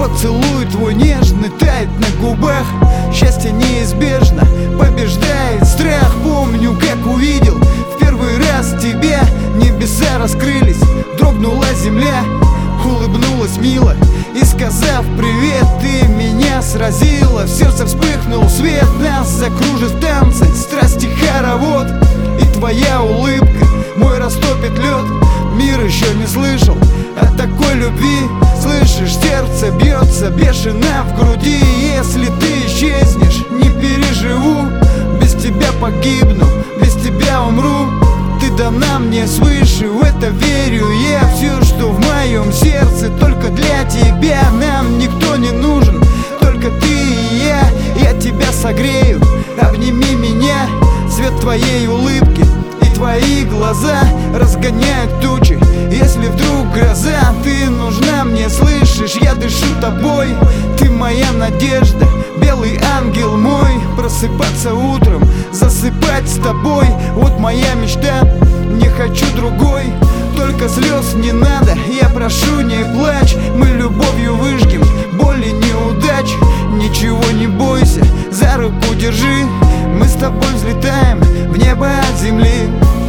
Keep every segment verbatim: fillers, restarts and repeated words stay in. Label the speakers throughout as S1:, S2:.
S1: Поцелуй твой нежный тает на губах. Счастье неизбежно побеждает страх. Помню, как увидел в первый раз тебя. Небеса раскрылись, дрогнула земля. Улыбнулась мило и, сказав привет, ты меня сразила. В сердце вспыхнул свет, нас закружит в танце страсти хоровод. И твоя улыбка мой растопит лед. Мир еще не слышал о такой любви. Слышишь, сердце бьется бешено в груди. Если ты исчезнешь, не переживу. Без тебя погибну, без тебя умру. Ты дана мне свыше, в это верю я. Все, что в моем сердце, только для тебя. Нам никто не нужен, только ты и я. Я тебя согрею, обними меня. Свет твоей улыбки и твои глаза разгоняют тучи. Если вдруг гроза, ты нужна мне, слышишь? Я дышу тобой, ты моя надежда, белый ангел мой. Просыпаться утром, засыпать с тобой, вот моя мечта. Не хочу другой, только слез не надо. Я прошу, не плачь, мы любовью выжгем боли неудач. Ничего не бойся, за руку держи. Мы с тобой взлетаем в небо от земли.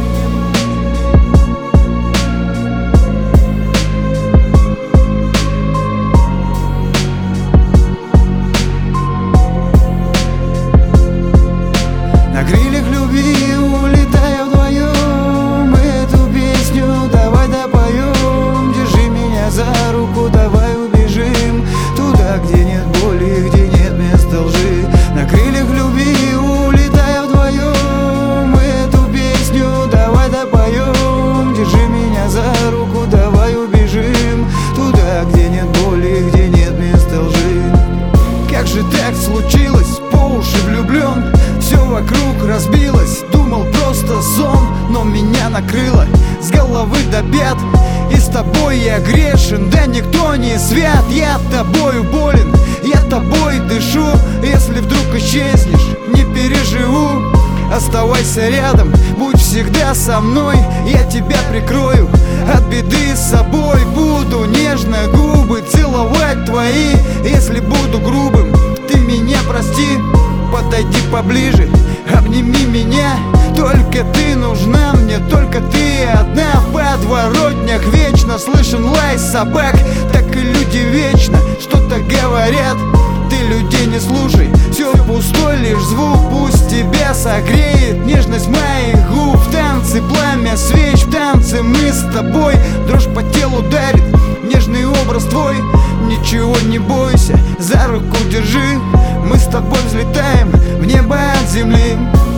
S1: На крыльях любви улетая вдвоем, эту песню давай допоем. Держи меня за руку, давай убежим туда, где нет боли, где нет места лжи. На крыльях любви улетая вдвоем, эту песню давай допоем. Держи меня за руку, давай убежим туда, где нет боли, где нет места лжи. Как же так случилось, по уши влюблен, все вокруг разбилось. Думал просто сон, но меня накрыло с головы до пят. И с тобой я грешен, да никто не свят. Я тобою болен, я тобой дышу. Если вдруг исчезнешь, не переживу. Оставайся рядом, будь всегда со мной. Я тебя прикрою от беды с собой. Буду нежно губы целовать твои. Если буду грубым, ты меня прости. Подойди поближе, обними меня. Только ты нужна мне, только ты одна. В подворотнях вечно слышен лай собак. Так и люди вечно что-то говорят. Ты людей не слушай, все пустой лишь звук. Пусть тебя согреет нежность моих губ. В танце пламя свеч, в танце мы с тобой. Дрожь по телу дарит нежный образ твой. Ничего не бойся, за руку держи. Мы с тобой взлетаем в небо от земли.